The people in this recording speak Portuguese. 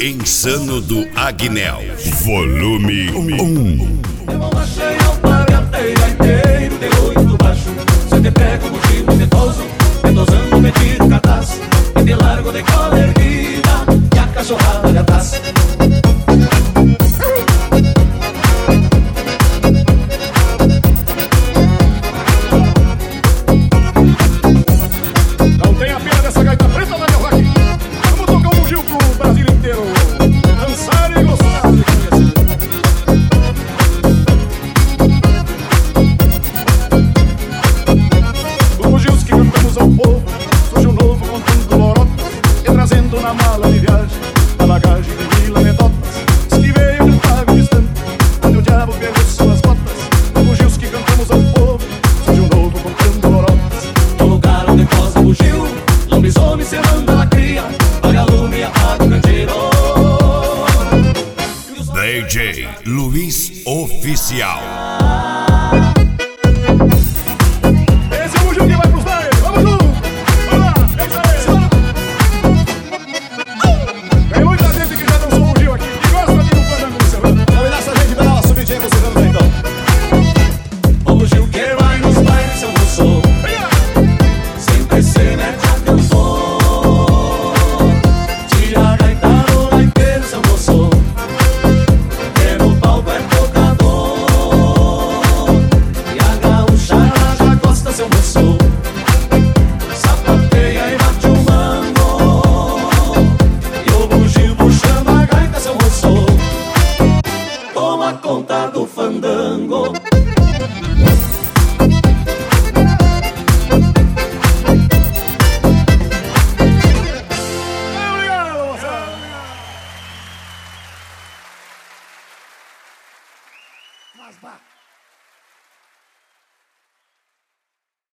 Insano do Agnel, volume 1. Eu não achei ao palhateira inteiro, de oito baixo. Se te pego, bugio e detoso, detosando, metido, cadastro. E de largo de cola erguida, e a cachorrada de atrás. Não tem a pena dessa gaita preta, Daniel Rock. Vamos tocar um bugio pro Brasil inteiro dançar e gostar de conhecer. Os bugios que cantamos ao povo, surge um novo contando lorotas e trazendo na mala de viagem a bagagem de mil anedotas. Diz que veio de um pago distante, onde o diabo pegou suas botas. Os bugios que cantamos ao povo, surge um novo contando lorotas. No lugar onde posa o bugio, lobisomem se manda a cria, paga lume e apaga o candeeiro. DJ Luiz Oficial. Esse é o bugio que vai pros bailes. Vamos junto! Vamos lá! É isso aí! Tem muita gente que já dançou bugio aqui e gosta de um fandango no serrano. Vamos dar essa gente pra dar uma subidinha com o Serrano aí, então. O bugio que vai nos bailes São Rousseau, sempre se mete a cantor. Tira a gaita no gaiteiro São Rousseau, que no palco é tocador. E a gaúchada já gosta São Rousseau, sapateia e bate o mango. E o bugio puxando a gaita São Rousseau, toma conta do fandango. Obrigado, moçada! Mas vá!